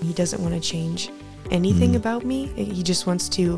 He doesn't want to change anything about me. He just wants to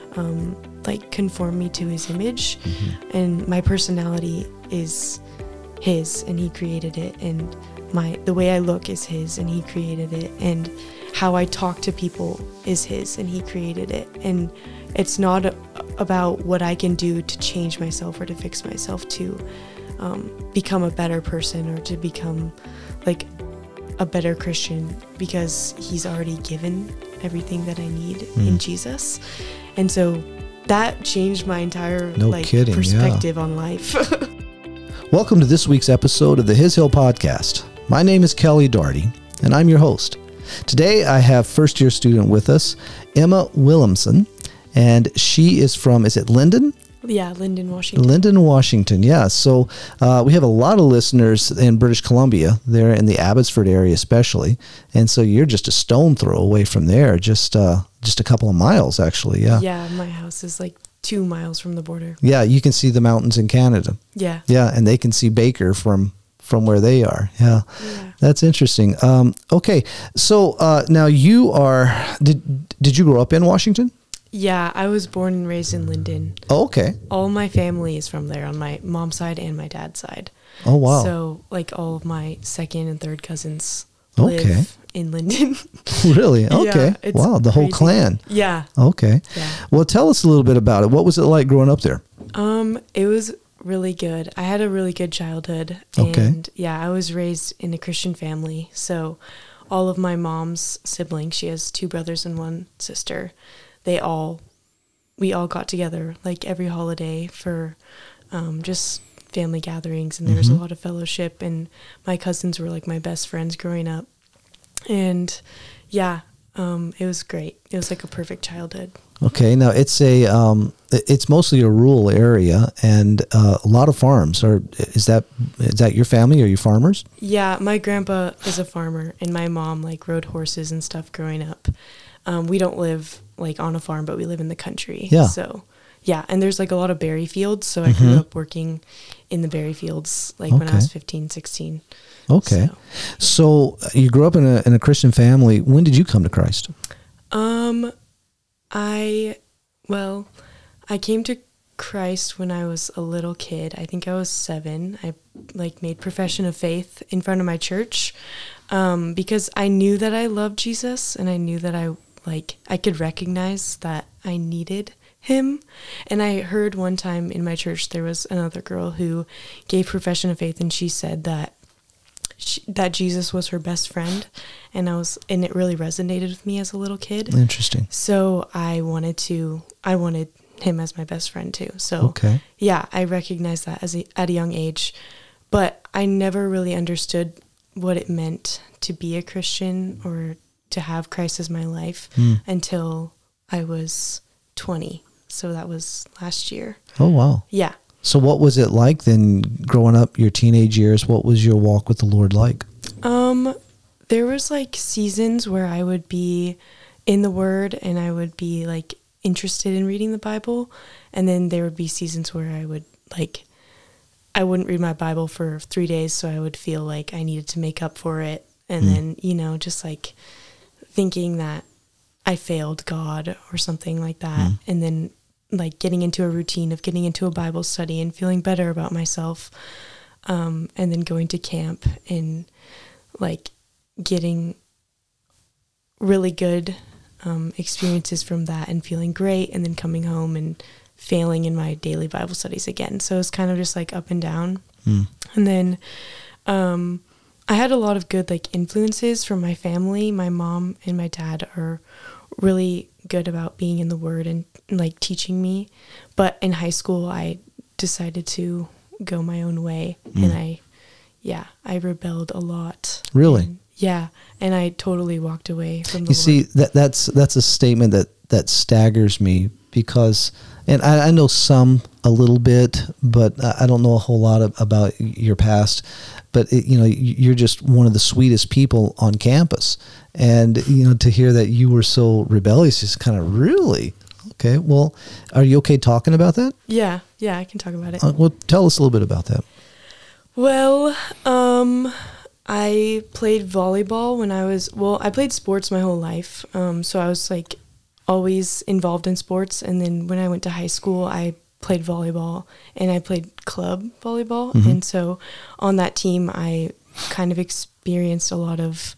conform me to his image. And my personality is his, and he created it, and the way I look is his, and he created it, and how I talk to people is his, and he created it. And it's not about what I can do to change myself or to fix myself to become a better person or to become like a better Christian, because he's already given everything that I need in Jesus. And so that changed my entire perspective on life. Welcome to this week's episode of the His Hill Podcast. My name is Kelly Doherty, and I'm your host. Today I have first-year student with us, Emma Williamson, and she is from, is it Linden? Yeah, Linden, Washington. Linden, Washington, yeah. So we have a lot of listeners in British Columbia, there in the Abbotsford area especially, and so you're just a stone throw away from there, just a couple of miles actually, yeah. Yeah, my house is like 2 miles from the border. Yeah, you can see the mountains in Canada. Yeah. Yeah, and they can see Baker from where they are. Yeah. That's interesting. Okay, so now you are, did you grow up in Washington? Yeah, I was born and raised in Linden. Oh, okay. All my family is from there on my mom's side and my dad's side. Oh, wow. So like all of my second and third cousins live in Linden. Really? Okay. Yeah, wow, the whole clan. Yeah. Okay. Yeah. Well, tell us a little bit about it. What was it like growing up there? It was really good. I had a really good childhood. Okay. And yeah, I was raised in a Christian family. So all of my mom's siblings, she has 2 brothers and 1 sister. We all got together like every holiday for just family gatherings, and there was a lot of fellowship, and my cousins were like my best friends growing up. And yeah, it was great. It was like a perfect childhood. Okay, now it's it's mostly a rural area and a lot of farms. Is that your family? Are you farmers? Yeah, my grandpa is a farmer, and my mom like rode horses and stuff growing up. We don't live like on a farm, but we live in the country. Yeah. So yeah, and there's like a lot of berry fields. So I grew up working in the berry fields like when I was 15, 16. Okay. So you grew up in a Christian family. When did you come to Christ? I came to Christ when I was a little kid. I think I was 7. I like made profession of faith in front of my church because I knew that I loved Jesus, and I knew that I could recognize that I needed him. And I heard one time in my church there was another girl who gave profession of faith, and she said that Jesus was her best friend, and it really resonated with me as a little kid. Interesting. So I wanted him as my best friend too. So yeah, I recognized that at a young age, but I never really understood what it meant to be a Christian or to have Christ as my life until I was 20. So that was last year. Oh, wow. Yeah. So what was it like then growing up, your teenage years? What was your walk with the Lord like? There was like seasons where I would be in the Word and I would be like interested in reading the Bible. And then there would be seasons where I wouldn't read my Bible for 3 days. So I would feel like I needed to make up for it. And then, just like thinking that I failed God or something like that. And then like getting into a routine of getting into a Bible study and feeling better about myself. And then going to camp and like getting really good experiences from that and feeling great, and then coming home and failing in my daily Bible studies again. So it's kind of just like up and down. And then I had a lot of good like influences from my family. My mom and my dad are really good about being in the Word and like teaching me. But in high school, I decided to go my own way, and I rebelled a lot. Really? And I totally walked away from the Lord. You see, that's a statement that staggers me, because, and I know some a little bit, but I don't know a whole lot about your past. But you're just one of the sweetest people on campus, and to hear that you were so rebellious is kind of really okay. Well, are you okay talking about that? Yeah, I can talk about it. Well, tell us a little bit about that. Well, I played volleyball when I played sports my whole life. So I was like always involved in sports. And then when I went to high school, I played volleyball and I played club volleyball. Mm-hmm. And so on that team, I kind of experienced a lot of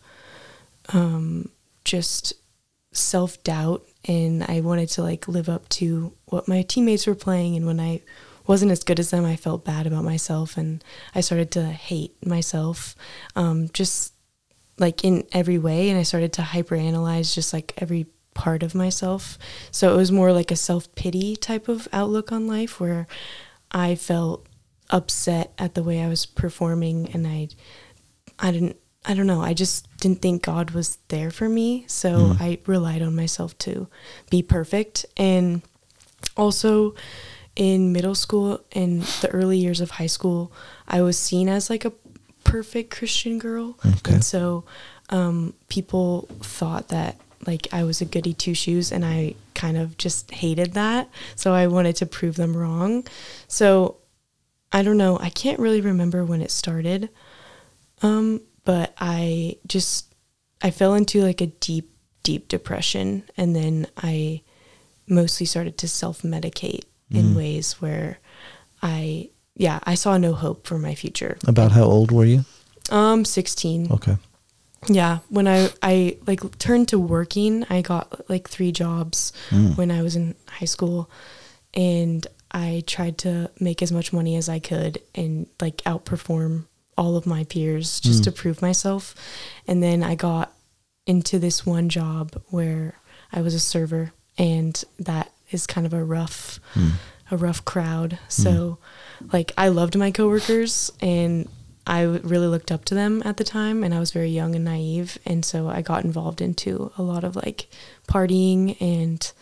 just self-doubt, and I wanted to like live up to what my teammates were playing. And when I wasn't as good as them, I felt bad about myself, and I started to hate myself, just like in every way. And I started to hyperanalyze just like every part of myself. So it was more like a self-pity type of outlook on life, where I felt upset at the way I was performing, and I don't know, I just didn't think God was there for me. So I relied on myself to be perfect. And also in middle school and the early years of high school, I was seen as like a perfect Christian girl. Okay. And so people thought that like I was a goody two shoes, and I kind of just hated that. So I wanted to prove them wrong. So I don't know, I can't really remember when it started. But I fell into like a deep, deep depression. And then I mostly started to self-medicate in ways where I saw no hope for my future. About how old were you? 16. Okay. Yeah. When I like turned to working, I got like 3 jobs when I was in high school, and I tried to make as much money as I could and like outperform all of my peers just to prove myself. And then I got into this one job where I was a server, and that is kind of a rough crowd. So like I loved my coworkers, and I really looked up to them at the time, and I was very young and naive. And so I got involved into a lot of like partying and,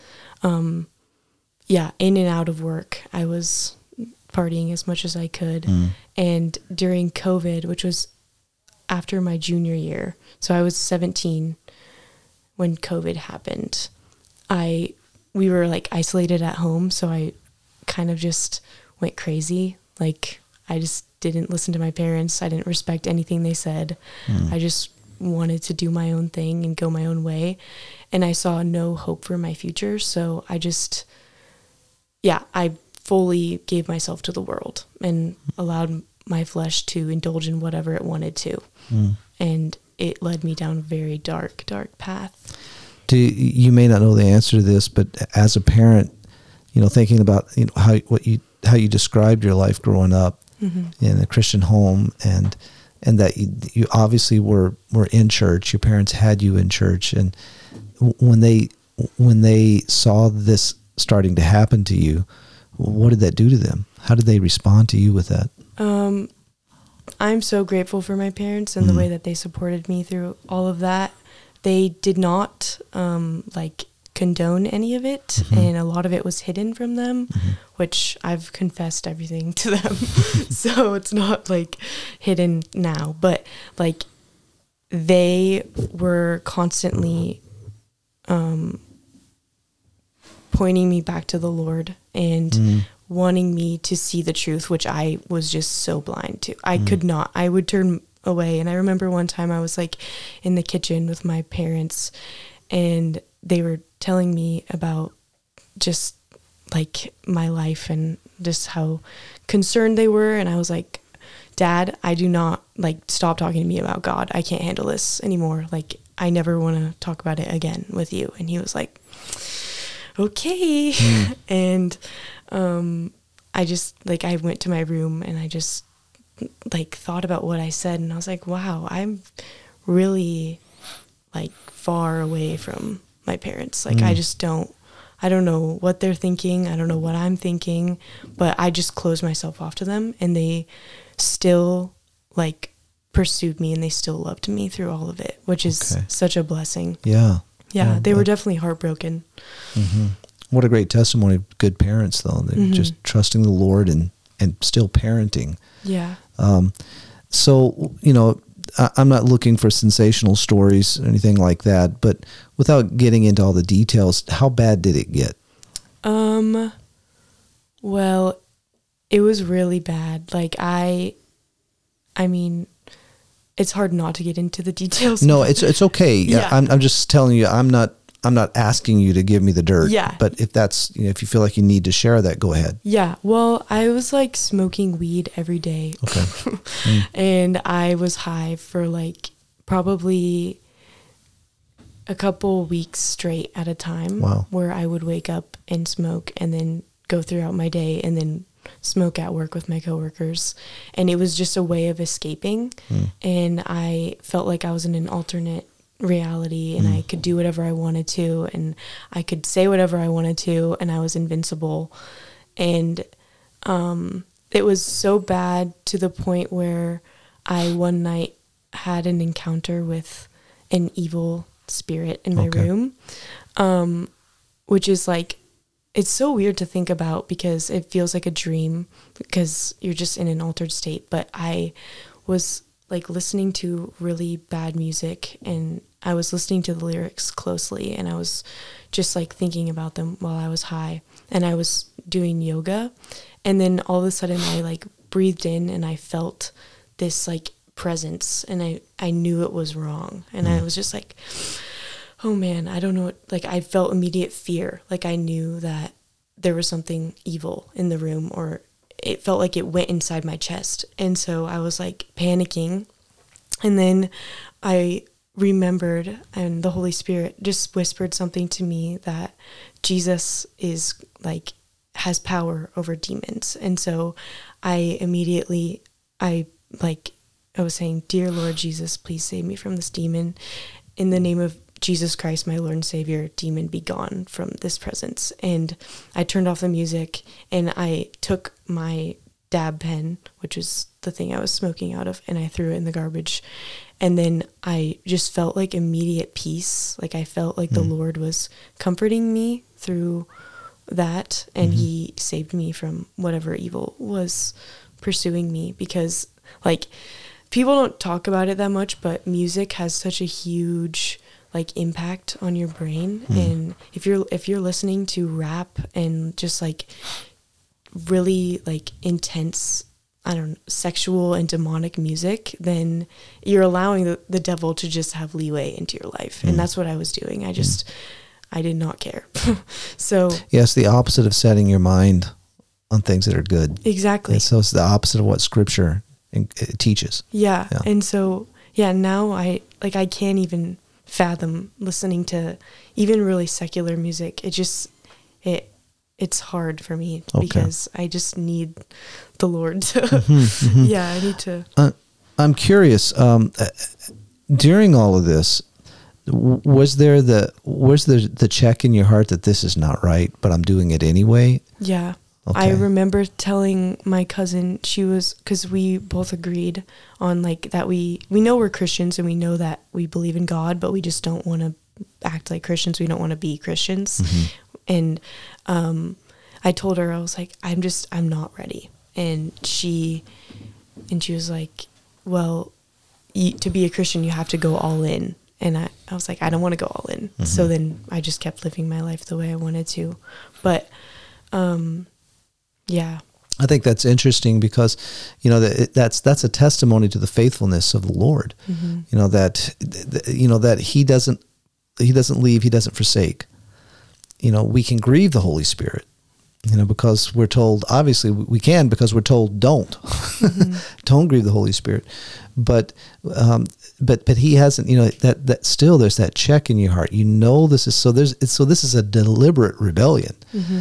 in and out of work. I was partying as much as I could. And during COVID, which was after my junior year, so I was 17 when COVID happened, we were like isolated at home. So I kind of just went crazy. Like I just didn't listen to my parents. I didn't respect anything they said. I just wanted to do my own thing and go my own way. And I saw no hope for my future. So I fully gave myself to the world and allowed my flesh to indulge in whatever it wanted to. And it led me down a very dark, dark path. You may not know the answer to this, but as a parent, thinking about, how you described your life growing up in a Christian home, and that you obviously were in church, your parents had you in church. And when they saw this starting to happen to you, what did that do to them? How did they respond to you with that? I'm so grateful for my parents and the way that they supported me through all of that. They did not condone any of it, and a lot of it was hidden from them, which I've confessed everything to them. So it's not like hidden now, but like they were constantly pointing me back to the Lord and wanting me to see the truth, which I was just so blind to. I could not. I would turn away. And I remember one time I was like in the kitchen with my parents, and they were telling me about just like my life and just how concerned they were. And I was like, Dad, I do not stop talking to me about God. I can't handle this anymore. Like, I never want to talk about it again with you. And he was like, okay. And I just I went to my room, and I just thought about what I said, and I was like, wow, I'm really far away from my parents. I don't know what they're thinking. I don't know what I'm thinking, but I just closed myself off to them, and they still pursued me, and they still loved me through all of it, which is such a blessing. Yeah. Yeah, they were definitely heartbroken. What a great testimony of good parents, though. They're just trusting the Lord and still parenting. Yeah. So, I'm not looking for sensational stories or anything like that, but without getting into all the details, how bad did it get? Well, it was really bad. I mean, it's hard not to get into the details. No, it's okay. Yeah. I'm just telling you, I'm not asking you to give me the dirt. Yeah. But if that's, if you feel like you need to share that, go ahead. Yeah. Well, I was like smoking weed every day. Okay. And I was high for like probably a couple weeks straight at a time. Wow. Where I would wake up and smoke and then go throughout my day and then smoke at work with my coworkers. And it was just a way of escaping. And I felt like I was in an alternate reality, and I could do whatever I wanted to, and I could say whatever I wanted to, and I was invincible. And it was so bad to the point where I one night had an encounter with an evil spirit in my room, which is like, it's so weird to think about because it feels like a dream because you're just in an altered state. But I was like listening to really bad music, and I was listening to the lyrics closely, and I was just like thinking about them while I was high, and I was doing yoga. And then all of a sudden I like breathed in and I felt this like presence, and I knew it was wrong. And I was just like, oh man, I don't know what, like I felt immediate fear. Like I knew that there was something evil in the room, or it felt like it went inside my chest. And so I was like panicking. And then I remembered, and the Holy Spirit just whispered something to me that Jesus is like, has power over demons. And so I was saying, dear Lord Jesus, please save me from this demon. In the name of Jesus Christ, my Lord and Savior, demon, be gone from this presence. And I turned off the music, and I took my dab pen, which was the thing I was smoking out of, and I threw it in the garbage. And then I just felt like immediate peace. Like I felt like the Lord was comforting me through that, and he saved me from whatever evil was pursuing me. Because like people don't talk about it that much, but music has such a huge like impact on your brain. And if you're listening to rap and just like really like intense, I don't know, sexual and demonic music, then you're allowing the devil to just have leeway into your life. And that's what I was doing. I did not care. So yes, the opposite of setting your mind on things that are good. Exactly. And so it's the opposite of what Scripture teaches. Yeah. And so now I can't even fathom listening to even really secular music. It's hard for me because I just need the Lord to I need to. I'm curious, during all of this, was there the check in your heart that this is not right, but I'm doing it anyway? Yeah. Okay. I remember telling my cousin, because we both agreed on like that we know we're Christians and we know that we believe in God, but we just don't want to act like Christians. We don't want to be Christians. And I told her, I was like, I'm not ready. And she was like, well, to be a Christian, you have to go all in. And I was like, I don't want to go all in. So then I just kept living my life the way I wanted to. But, yeah. I think that's interesting because, that's a testimony to the faithfulness of the Lord. That he doesn't leave, he doesn't forsake. We can grieve the Holy Spirit, because we're told, obviously we can, because we're told don't grieve the Holy Spirit. But he hasn't, that still there's that check in your heart. This is, so this is a deliberate rebellion.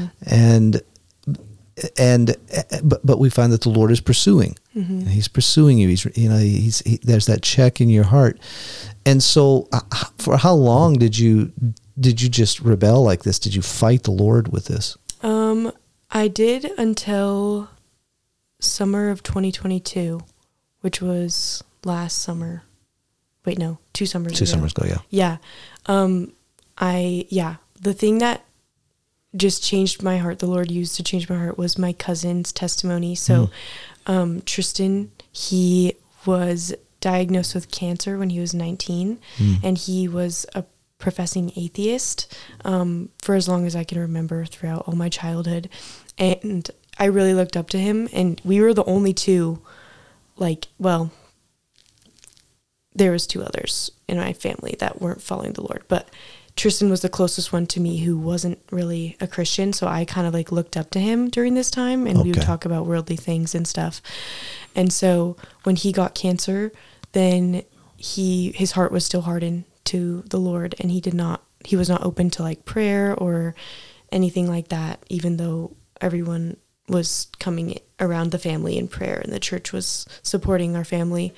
But we find that the Lord is pursuing. And he's pursuing you. There's that check in your heart. And so for how long did you just rebel like this? Did you fight the Lord with this? I did until summer of 2022, which was last summer. Wait, no, 2 summers ago. 2 summers ago, yeah. Yeah. The thing that just changed my heart, the Lord used to change my heart, was my cousin's testimony. So Tristan, he was diagnosed with cancer when he was 19, and he was a professing atheist for as long as I can remember throughout all my childhood. And I really looked up to him, and we were the only two, there was 2 others in my family that weren't following the Lord, but Tristan was the closest one to me who wasn't really a Christian. So I kind of like looked up to him during this time, and we would talk about worldly things and stuff. And so when he got cancer, then his heart was still hardened to the Lord, and he was not open to like prayer or anything like that, even though everyone was coming around the family in prayer and the church was supporting our family.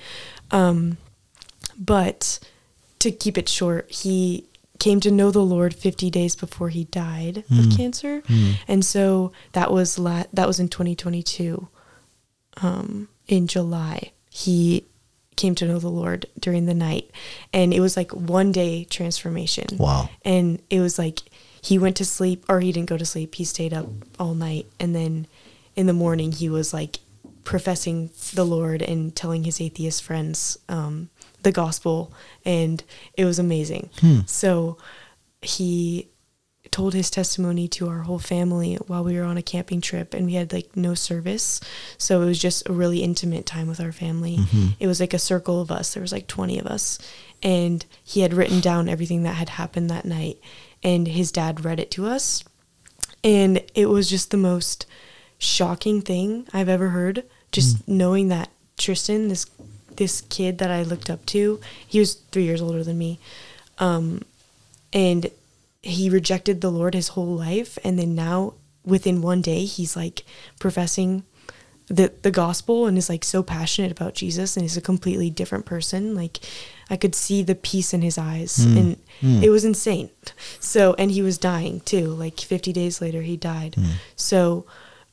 But to keep it short, he came to know the Lord 50 days before he died of cancer. And so that was in 2022. In July, he came to know the Lord during the night, and it was like 1 day transformation. Wow. And it was like he went to sleep, or he didn't go to sleep. He stayed up all night, and then in the morning he was like professing the Lord and telling his atheist friends the gospel, and it was amazing. So he told his testimony to our whole family while we were on a camping trip, and we had like no service, so it was just a really intimate time with our family. It was like a circle of us. There was like 20 of us, and he had written down everything that had happened that night, and his dad read it to us, and it was just the most shocking thing I've ever heard, just knowing that Tristan, this kid that I looked up to, he was 3 years older than me, and he rejected the Lord his whole life, and then now within 1 day he's like professing the gospel and is like so passionate about Jesus, and he's a completely different person. Like I could see the peace in his eyes, and it was insane. So, and he was dying too, like 50 days later he died. So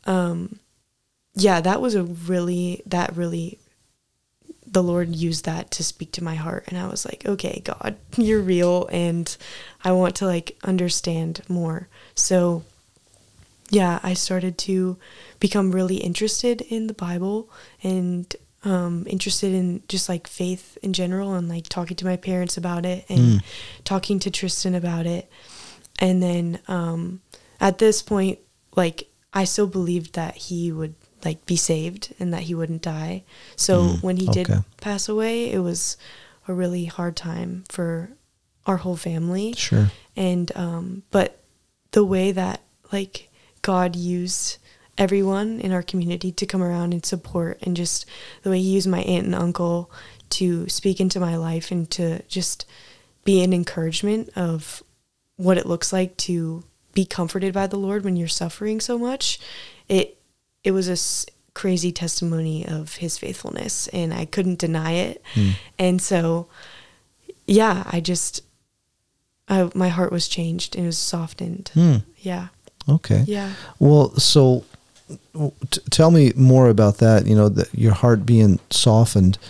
yeah, that was really the Lord used that to speak to my heart, and I was like, okay, God, you're real, and I want to like understand more. So yeah, I started to become really interested in the Bible, and interested in just like faith in general, and like talking to my parents about it, and talking to Tristan about it. And then at this point, like I still believed that he would like be saved and that he wouldn't die. So when he did pass away, it was a really hard time for our whole family. Sure. And but the way that like God used everyone in our community to come around and support, and just the way he used my aunt and uncle to speak into my life and to just be an encouragement of what it looks like to be comforted by the Lord when you're suffering so much. It was a crazy testimony of his faithfulness, and I couldn't deny it. And so, yeah, my heart was changed, and it was softened. Yeah. Okay. Yeah. Well, so tell me more about that, your heart being softened.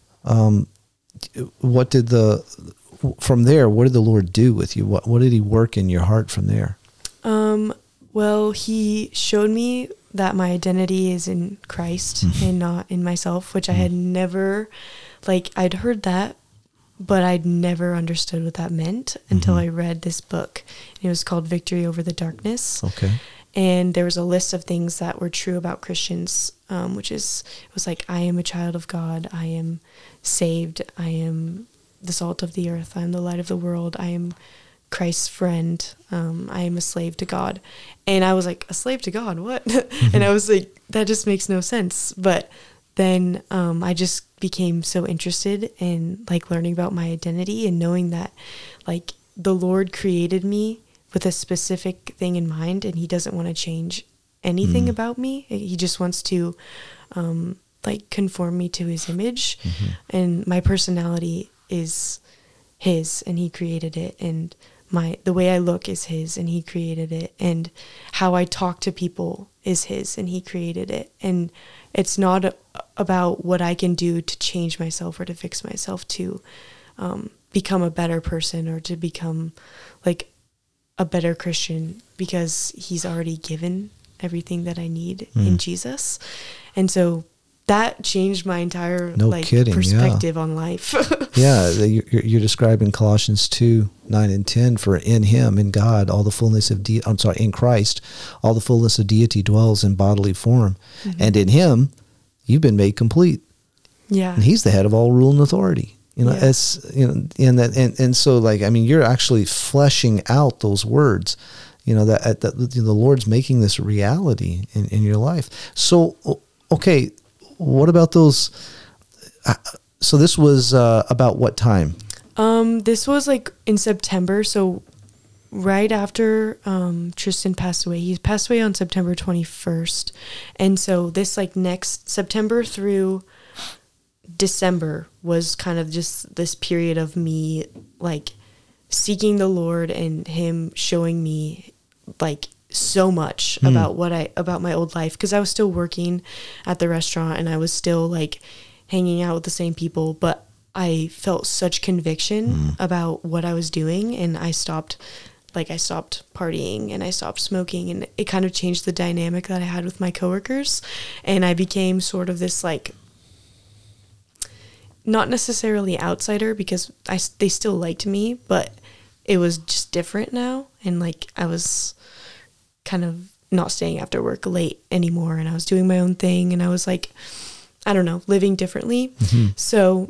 What did from there, what did the Lord do with you? What did he work in your heart from there? Well, he showed me that my identity is in Christ and not in myself, which I had never, like, I'd heard that, but I'd never understood what that meant until I read this book. It was called Victory Over the Darkness. Okay. And there was a list of things that were true about Christians, it was like, I am a child of God. I am saved. I am the salt of the earth. I am the light of the world. I am Christ's friend. I am a slave to God. And I was like, a slave to God? What? And I was like, that just makes no sense. But then I just became so interested in like learning about my identity and knowing that like the Lord created me with a specific thing in mind, and he doesn't want to change anything about me. He just wants to like conform me to his image, and my personality is his, and he created it, and the way I look is his, and he created it, and how I talk to people is his, and he created it. And it's not about what I can do to change myself or to fix myself to become a better person or to become like a better Christian, because he's already given everything that I need in Jesus. And so that changed my entire perspective on life. Yeah, you're describing Colossians 2:9-10, for in him, in God, all the fullness of in Christ, all the fullness of deity dwells in bodily form. And in him, you've been made complete. Yeah. And he's the head of all rule and authority. You know, Yeah. it's, you know, and so like, I mean, you're actually fleshing out those words, you know, that the Lord's making this reality in your life. So, okay, what about those? So this was about what time? This was like in September, so right after Tristan passed away. He passed away on September 21st. And so this like next September through December was kind of just this period of me like seeking the Lord and him showing me like so much about about my old life, because I was still working at the restaurant and I was still like hanging out with the same people, but I felt such conviction about what I was doing, and I stopped partying and I stopped smoking, and it kind of changed the dynamic that I had with my coworkers, and I became sort of this like not necessarily outsider, because they still liked me, but it was just different now, and like I was kind of not staying after work late anymore, and I was doing my own thing, and I was like, I don't know, living differently. So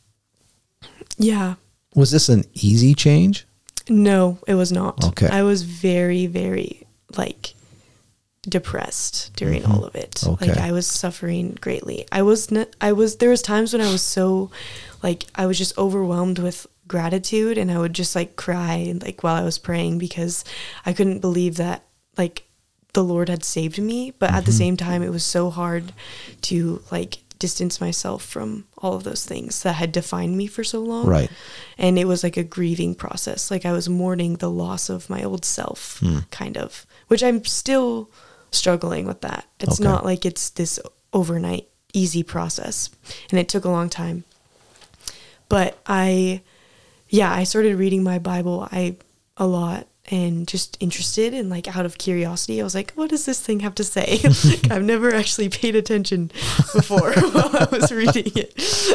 yeah. Was this an easy change? No, it was not. Okay. I was very, very like depressed during all of it. Okay. Like I was suffering greatly. There was times when I was so like, I was just overwhelmed with gratitude, and I would just like cry like while I was praying, because I couldn't believe that like the Lord had saved me. But at the same time, it was so hard to like distance myself from all of those things that had defined me for so long. Right. And it was like a grieving process. Like I was mourning the loss of my old self, kind of, which I'm still struggling with that. It's Okay. not like it's this overnight easy process, and it took a long time. But I started reading my Bible a lot, and just interested, and like out of curiosity, I was like, what does this thing have to say? Like, I've never actually paid attention before while I was reading it.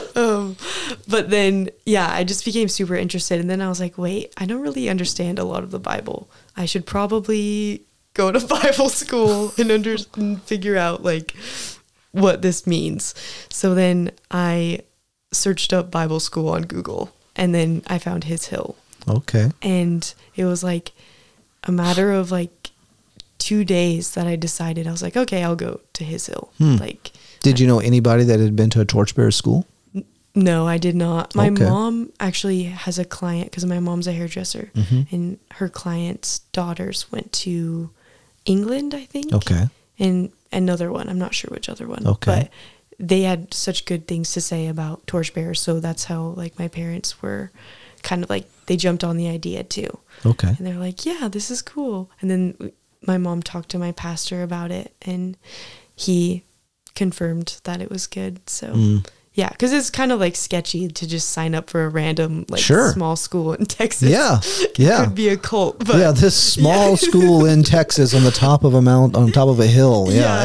But then, I just became super interested. And then I was like, wait, I don't really understand a lot of the Bible. I should probably go to Bible school and figure out like what this means. So then I searched up Bible school on Google, and then I found His Hill. Okay. And it was like a matter of like 2 days that I decided, I was like, okay, I'll go to His Hill. Like, Did you know anybody that had been to a torchbearer school? no, I did not. My Okay. mom actually has a client, because my mom's a hairdresser, and her client's daughters went to England, I think. Okay. And another one, I'm not sure which other one. Okay. But they had such good things to say about torchbearers, so that's how like my parents were kind of like, they jumped on the idea too. Okay. And they're like, yeah, this is cool. And then my mom talked to my pastor about it, and he confirmed that it was good. So yeah, because it's kind of like sketchy to just sign up for a random like Sure. small school in Texas. Yeah. It Yeah. could be a cult. But Yeah, this small school in Texas on the top of a mount, on top of a hill. Yeah.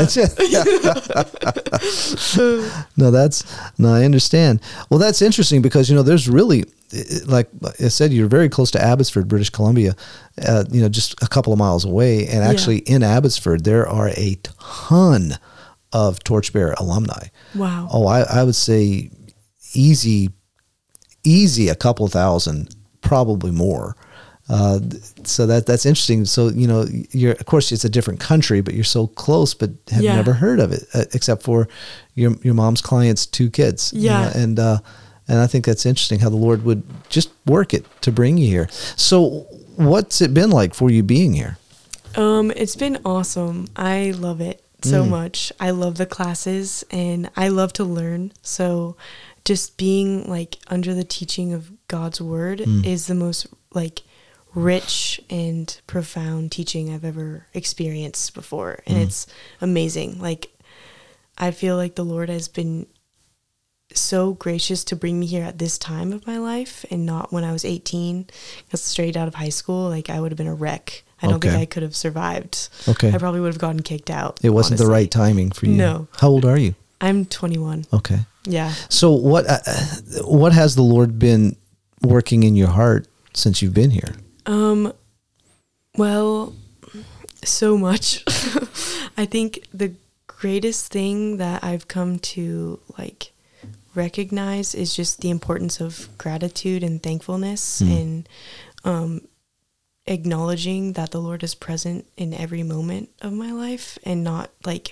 No, I understand. Well, that's interesting, because, there's really, like I said, you're very close to Abbotsford, British Columbia, just a couple of miles away. And actually in Abbotsford, there are a ton of Torchbearer alumni. wow. Oh, I would say easy a couple thousand, probably more. So that's interesting. So, you're, of course, it's a different country, but you're so close, but have Yeah. never heard of it, except for your mom's client's 2 kids. Yeah. And I think that's interesting how the Lord would just work it to bring you here. So what's it been like for you being here? It's been awesome. I love it so much. I love the classes, and I love to learn. So just being like under the teaching of God's word is the most like rich and profound teaching I've ever experienced before. And it's amazing. Like, I feel like the Lord has been so gracious to bring me here at this time of my life, and not when I was 18, because straight out of high school, like I would have been a wreck. I don't think Okay. I could have survived. Okay. I probably would have gotten kicked out. It wasn't the honestly. right timing for you. No. How old are you? I'm 21. Okay. Yeah. So what has the Lord been working in your heart since you've been here? Well, so much. I think the greatest thing that I've come to like recognize is just the importance of gratitude and thankfulness, and acknowledging that the Lord is present in every moment of my life, and not like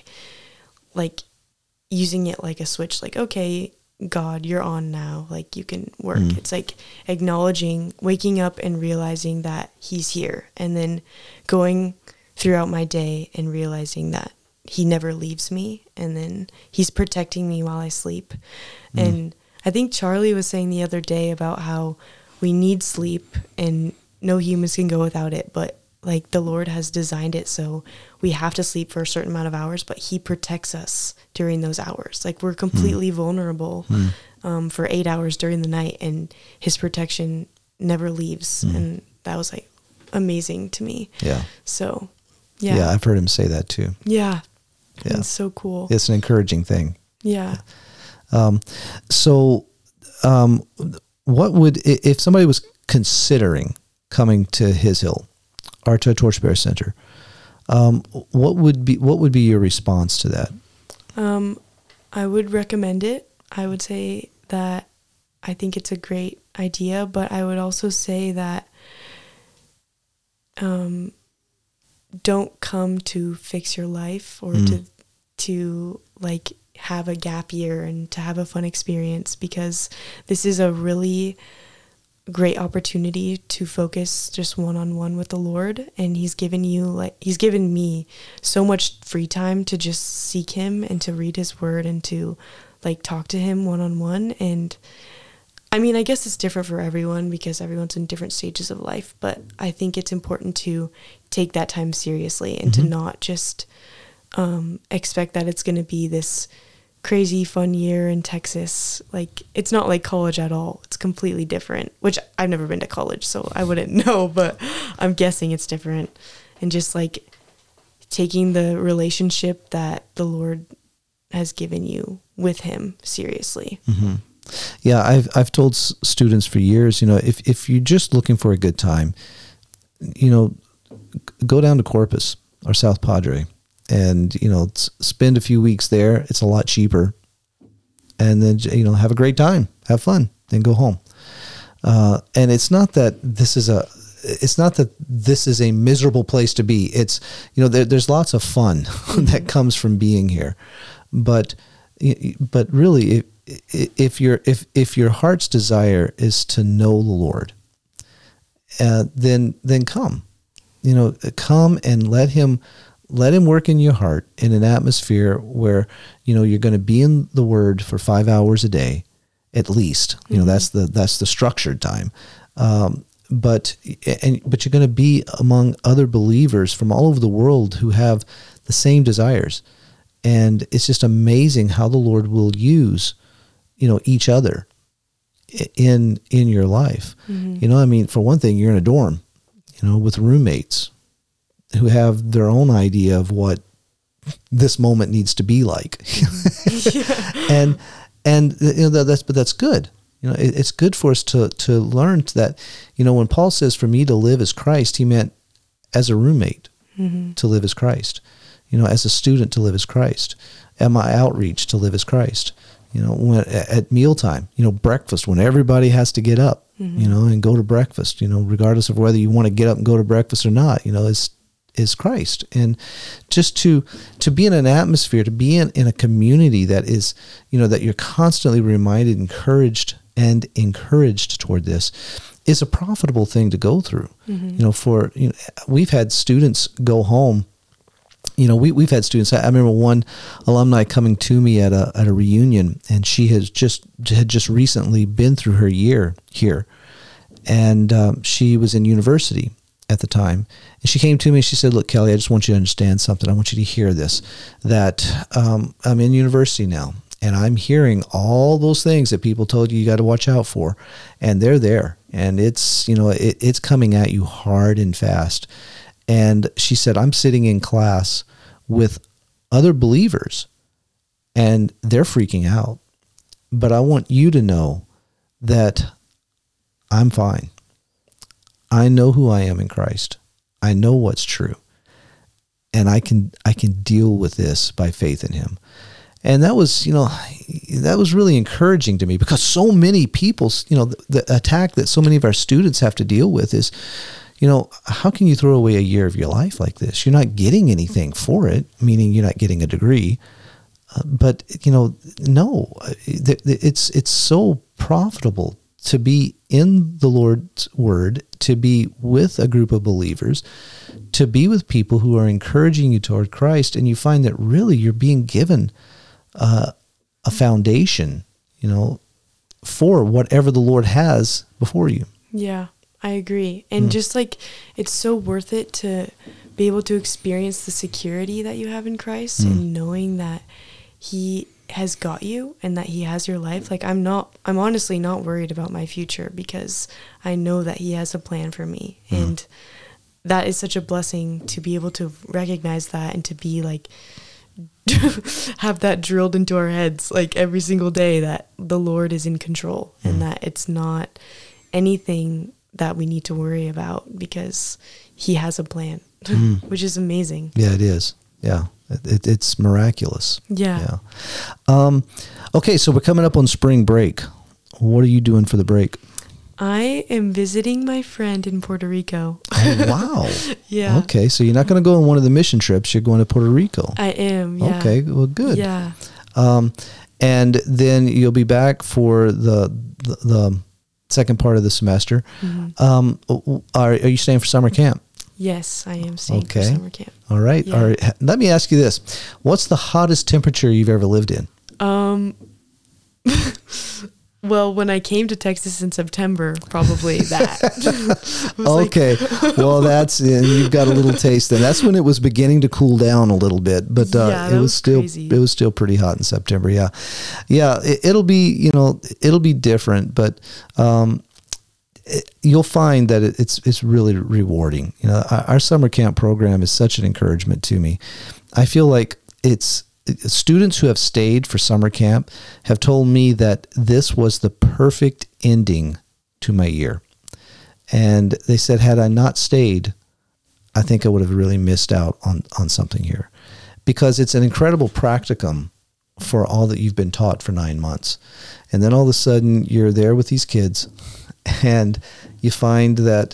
using it like a switch, like, okay, God, you're on now, like you can work. It's like acknowledging, waking up and realizing that he's here, and then going throughout my day and realizing that he never leaves me, and then he's protecting me while I sleep. And I think Charlie was saying the other day about how we need sleep and no humans can go without it, but like the Lord has designed it so we have to sleep for a certain amount of hours, but he protects us during those hours. Like we're completely vulnerable for 8 hours during the night, and his protection never leaves. And that was like amazing to me. Yeah. So, Yeah, I've heard him say that too. Yeah. Yeah. It's so cool. It's an encouraging thing. Yeah. What would, if somebody was considering coming to His Hill or to Torchbearer Center, what would be your response to that? I would recommend it. I would say that I think it's a great idea, but I would also say that don't come to fix your life or to like have a gap year and to have a fun experience, because this is a really great opportunity to focus just one-on-one with the Lord. And he's given me so much free time to just seek him and to read his word and to like talk to him one-on-one. And I mean, I guess it's different for everyone because everyone's in different stages of life, but I think it's important to take that time seriously and to not just expect that it's going to be this crazy fun year in Texas. Like, it's not like college at all. It's completely different, which I've never been to college, so I wouldn't know, but I'm guessing it's different. And just like taking the relationship that the Lord has given you with him seriously. Yeah, I've told students for years, if you're just looking for a good time, go down to Corpus or South Padre and, spend a few weeks there. It's a lot cheaper. And then, have a great time, have fun, then go home. And it's not that this is a miserable place to be. It's, there's lots of fun that comes from being here. But really, if your heart's desire is to know the Lord, then come, come and let him work in your heart in an atmosphere where, you're going to be in the Word for 5 hours a day, at least. That's the structured time. But you're going to be among other believers from all over the world who have the same desires. And it's just amazing how the Lord will use, each other in your life. For one thing, you're in a dorm, with roommates who have their own idea of what this moment needs to be like. and that's good. It's good for us to learn that, when Paul says for me to live as Christ, he meant as a roommate to live as Christ, as a student to live as Christ, at my outreach to live as Christ, when at mealtime, breakfast, when everybody has to get up, and go to breakfast, regardless of whether you want to get up and go to breakfast or not, is Christ. And just to be in an atmosphere, to be in a community that is, that you're constantly reminded, encouraged toward this, is a profitable thing to go through. We've had students go home. We've had students. I remember one alumni coming to me at a reunion, and she had just recently been through her year here, and she was in university at the time. And she came to me and she said, "Look, Kelly, I just want you to understand something. I want you to hear this, that I'm in university now, and I'm hearing all those things that people told you got to watch out for, and they're there, and it's, it's coming at you hard and fast." And she said, "I'm sitting in class with other believers, and they're freaking out, but I want you to know that I'm fine. I know who I am in Christ. I know what's true. And I can deal with this by faith in him." And that was, that was really encouraging to me, because so many people, the attack that so many of our students have to deal with is, how can you throw away a year of your life like this? You're not getting anything for it, meaning you're not getting a degree. But, no, it's so profitable to be in the Lord's Word, to be with a group of believers, to be with people who are encouraging you toward Christ, and you find that really you're being given a foundation, for whatever the Lord has before you. Yeah, I agree. And just like, it's so worth it to be able to experience the security that you have in Christ and knowing that He has got you and that He has your life. Like, I'm honestly not worried about my future, because I know that He has a plan for me. And that is such a blessing to be able to recognize that, and to be like, have that drilled into our heads like every single day, that the Lord is in control and that it's not anything that we need to worry about, because He has a plan, which is amazing. Yeah, it is. Yeah. It's miraculous. Yeah. Okay, so we're coming up on spring break. What are you doing for the break? I am visiting my friend in Puerto Rico. Oh, wow. Yeah. Okay, so you're not going to go on one of the mission trips. You're going to Puerto Rico. I am, yeah. Okay, well, good. Yeah. And then you'll be back for the second part of the semester. Are you staying for summer camp? Yes, I am staying for summer camp. All right. Yeah. All right. Let me ask you this. What's the hottest temperature you've ever lived in? Well, when I came to Texas in September, probably that. Okay. Well, you've got a little taste then. That's when it was beginning to cool down a little bit, but it was still crazy. It was still pretty hot in September. Yeah. Yeah, it'll be different, but you'll find that it's really rewarding. Our summer camp program is such an encouragement to me. I feel like students who have stayed for summer camp have told me that this was the perfect ending to my year. And they said, had I not stayed, I think I would have really missed out on something here, because it's an incredible practicum for all that you've been taught for 9 months. And then all of a sudden you're there with these kids, and you find that,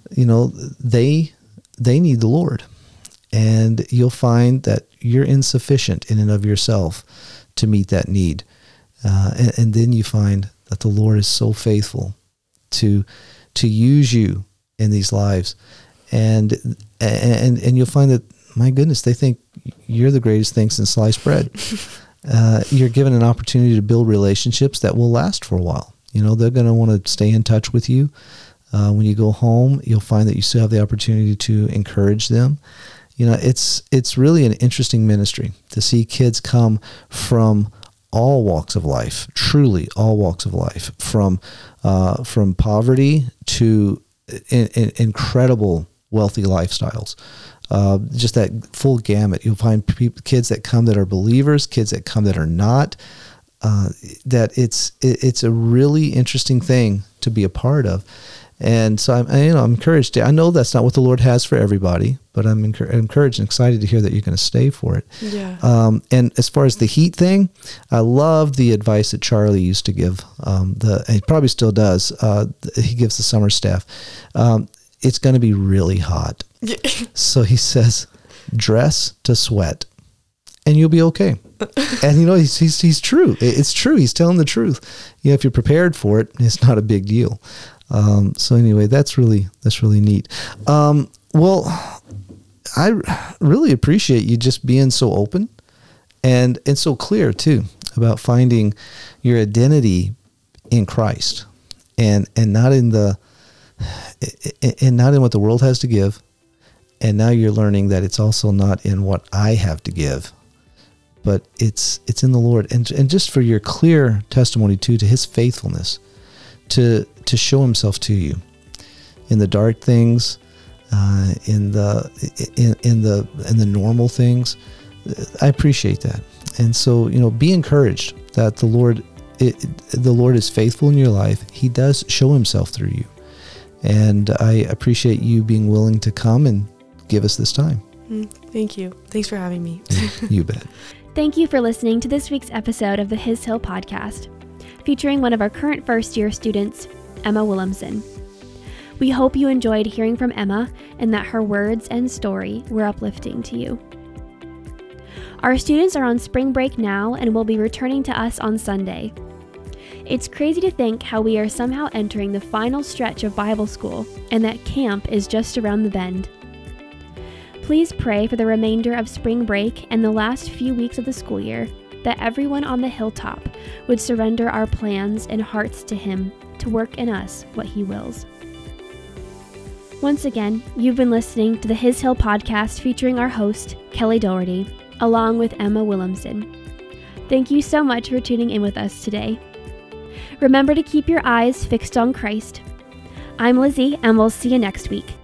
they need the Lord. And you'll find that you're insufficient in and of yourself to meet that need. And then you find that the Lord is so faithful to use you in these lives. And you'll find that, my goodness, they think you're the greatest thing since sliced bread. You're given an opportunity to build relationships that will last for a while. They're going to want to stay in touch with you. When you go home, you'll find that you still have the opportunity to encourage them. It's really an interesting ministry to see kids come from all walks of life, truly all walks of life, from poverty to incredible wealthy lifestyles. Just that full gamut. You'll find kids that come that are believers, kids that come that are not. That it's a really interesting thing to be a part of. And so I'm encouraged. I know that's not what the Lord has for everybody, but I'm encouraged and excited to hear that you're going to stay for it. Yeah. And as far as the heat thing, I love the advice that Charlie used to give. And he probably still does. He gives the summer staff. It's going to be really hot. So he says, dress to sweat, and you'll be okay. And he's true. It's true. He's telling the truth. If you're prepared for it, it's not a big deal. So anyway, that's really neat. Well, I really appreciate you just being so open and so clear too about finding your identity in Christ and not in what the world has to give. And now you're learning that it's also not in what I have to give, but it's in the Lord. And just for your clear testimony too, to His faithfulness, to show Himself to you in the dark things, in the normal things. I appreciate that. And so, be encouraged that the Lord is faithful in your life. He does show Himself through you. And I appreciate you being willing to come and give us this time. Thank you. Thanks for having me. You bet. Thank you for listening to this week's episode of the His Hill podcast, featuring one of our current first-year students, Emma Williamson. We hope you enjoyed hearing from Emma and that her words and story were uplifting to you. Our students are on spring break now and will be returning to us on Sunday. It's crazy to think how we are somehow entering the final stretch of Bible school and that camp is just around the bend. Please pray for the remainder of spring break and the last few weeks of the school year, that everyone on the hilltop would surrender our plans and hearts to Him to work in us what He wills. Once again, you've been listening to the His Hill podcast featuring our host, Kelly Doherty, along with Emma Williamson. Thank you so much for tuning in with us today. Remember to keep your eyes fixed on Christ. I'm Lizzie, and we'll see you next week.